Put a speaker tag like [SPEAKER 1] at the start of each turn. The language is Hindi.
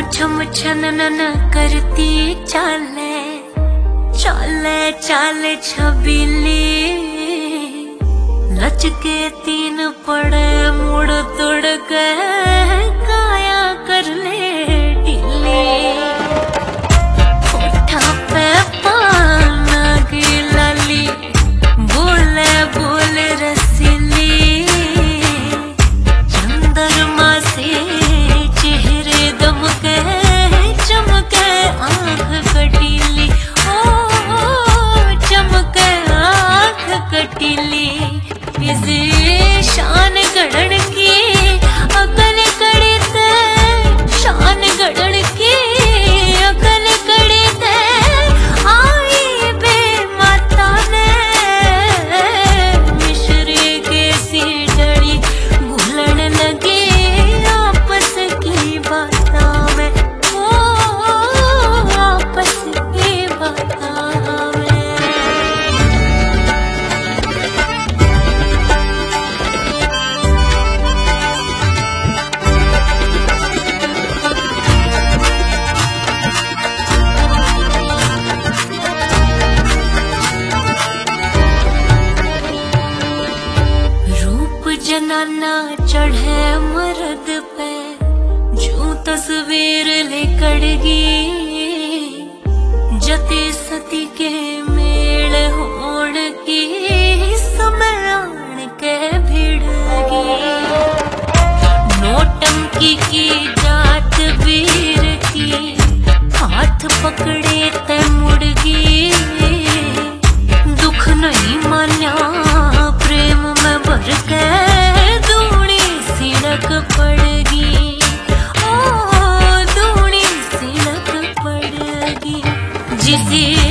[SPEAKER 1] छम छनन करती चाले चाले चाले छबीली, लचके तीन पड़े मुड़ तुड़ के काया कर ले ढीली। होठा पे पान की लाली, बोले बोले रसीली, चंद्रमा से चेहरे दमके चमके आंख कटीली, ओ चमके आंख कटीली। इसी शान गढ़न की अकल कड़ी ते, शान गढ़न की अकल कड़ी ते, आई बे माता ने मिश्री के सी डड़ी, घुलन लगी आपस की बातों में, ओ आपस की बातों में। जनाना चढ़े मर्द पे, जो तस्वीर लिकड़गी, जते सती के मेल होण की समय आन के भिड़गी। नौटंकी की जात वीर की, हाथ पकड़े ते मुड़गी, दुख नहीं मान्या प्रेम में भर के पड़गी, ओ दूनी सिलक पड़गी। जिसी